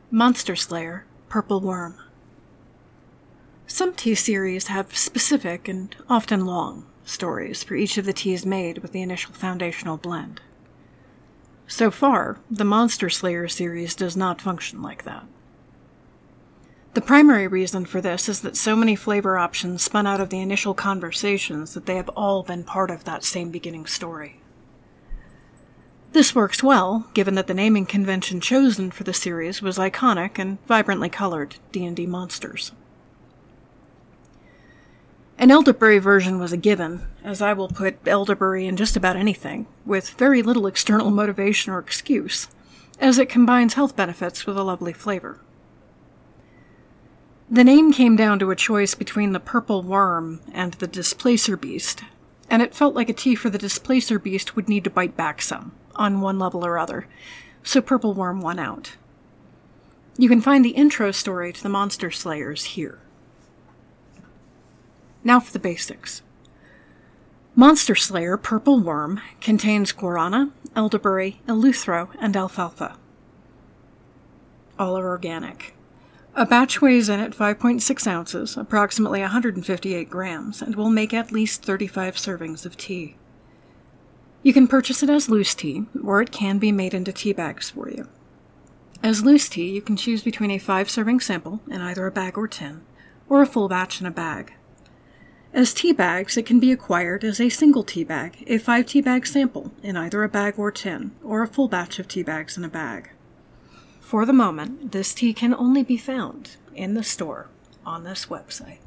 Monster Slayer, Purple Worm. Some tea series have specific, and often long, stories for each of the teas made with the initial foundational blend. So far, the Monster Slayer series does not function like that. The primary reason for this is that so many flavor options spun out of the initial conversations that they have all been part of that same beginning story. This works well, given that the naming convention chosen for the series was iconic and vibrantly colored D&D monsters. An elderberry version was a given, as I will put elderberry in just about anything, with very little external motivation or excuse, as it combines health benefits with a lovely flavor. The name came down to a choice between the Purple Worm and the Displacer Beast, and it felt like a tea for the Displacer Beast would need to bite back some, on one level or other, so Purple Worm won out. You can find the intro story to the Monster Slayers here. Now for the basics. Monster Slayer Purple Worm contains guarana, elderberry, eleuthero, and alfalfa. All are organic. A batch weighs in at 5.6 ounces, approximately 158 grams, and will make at least 35 servings of tea. You can purchase it as loose tea, or it can be made into tea bags for you. As loose tea, you can choose between a 5-serving sample in either a bag or tin, or a full batch in a bag. As tea bags, it can be acquired as a single tea bag, a 5 tea bag sample in either a bag or tin, or a full batch of tea bags in a bag. For the moment, this tea can only be found in the store on this website.